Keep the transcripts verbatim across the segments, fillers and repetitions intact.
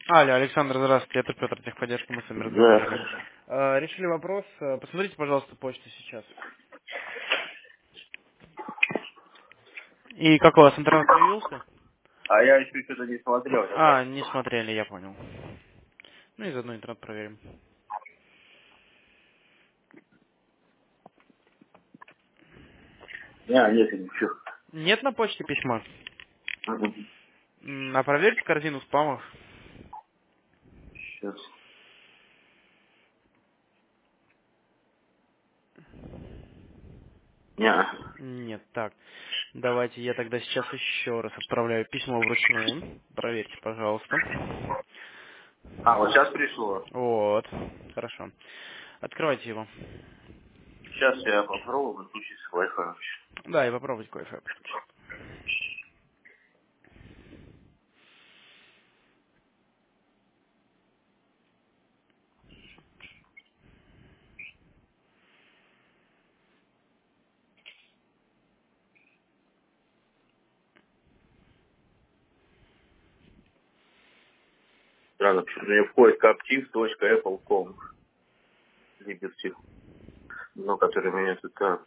Алло, Александр, здравствуйте, это Петр, техподдержка, мы с вами разговаривали. Да. Э, решили вопрос, э, посмотрите, пожалуйста, почту сейчас. И как у вас, интернет появился? А я еще что-то не смотрел. Я А, так. не смотрели, я понял. Ну и заодно интернет проверим. Не, нет, ничего. Нет на почте письма? Мгм. М, А проверьте корзину спамов. Сейчас. Не. Нет, так. Давайте я тогда сейчас еще раз отправляю письмо вручную. Проверьте, пожалуйста. А, вот сейчас пришло. Вот, хорошо. Открывайте его. Сейчас я попробую подключить с Wi-Fi. Да, и попробуйте Wi-Fi подключить. Странно, почему мне входит captive точка apple точка com. Liberty. Ну, который меня тут так.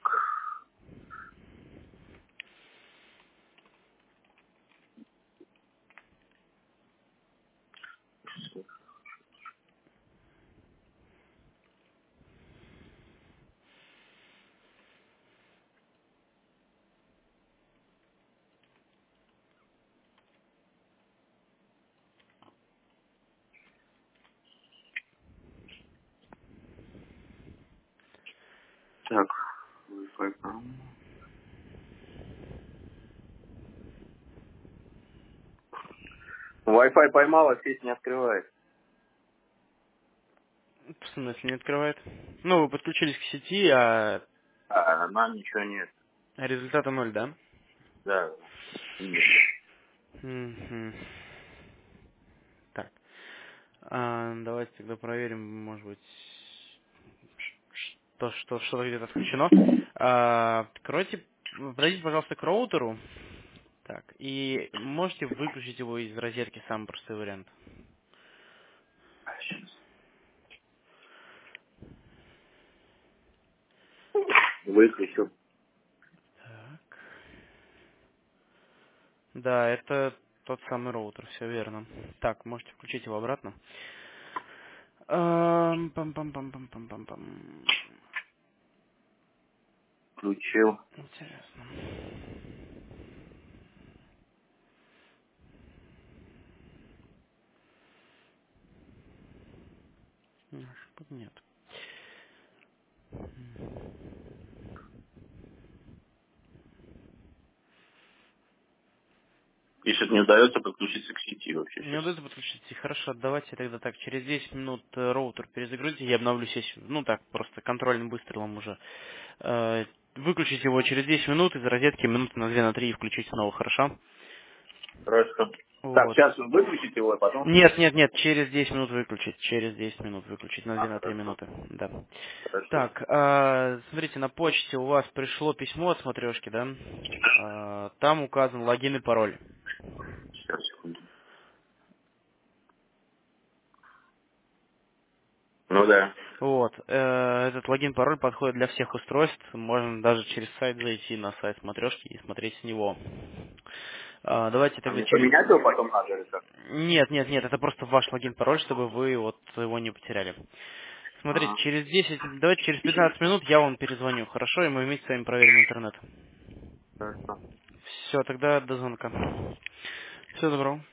Так. Wi-Fi. Wi-Fi поймала, сеть не открывает. В смысле не открывает? Ну, вы подключились к сети, а А, нам ничего нет. результата ноль, да? Да. Нет. Мгм. Так. А, давайте тогда проверим, может быть, что, что, что где-то отключено. А, откройте, пройдите, пожалуйста, к роутеру. Так, и можете выключить его из розетки, самый простой вариант. Сейчас. Выключил. Так. Да, это тот самый роутер, все верно. Так, можете включить его обратно. Ам, Пам-пам-пам-пам-пам-пам-пам. Включил. Интересно. Ошибок нет. Пишет, не удается подключиться к сети вообще Не сейчас. удается подключиться. Хорошо, давайте тогда так. Через десять минут э, роутер перезагрузите, я обновлю сессию. Ну так, просто контрольным выстрелом уже. Э, Выключите его через десять минут из розетки минуты на две на три и включите снова, хорошо? Хорошо. Так, Вот. сейчас выключить его, а потом... Нет, нет, нет, через десять минут выключить. Через десять минут выключить на А, две на три хорошо. минуты. Да. Хорошо. Так, э, смотрите, на почте у вас пришло письмо от смотрешки, да? Э, там указан логин и пароль. Сейчас, секунду. Ну да. Вот, э, этот логин-пароль подходит для всех устройств. Можно даже через сайт зайти на сайт смотрешки и смотреть с него. А, давайте А тогда мне через... поменять его потом надо или как? Нет, нет, нет, это просто ваш логин-пароль, чтобы вы вот его не потеряли. Смотрите, Ага. через десять, давайте через пятнадцать минут я вам перезвоню, хорошо? И мы вместе с вами проверим интернет. Хорошо. Все, тогда до звонка. Всего доброго.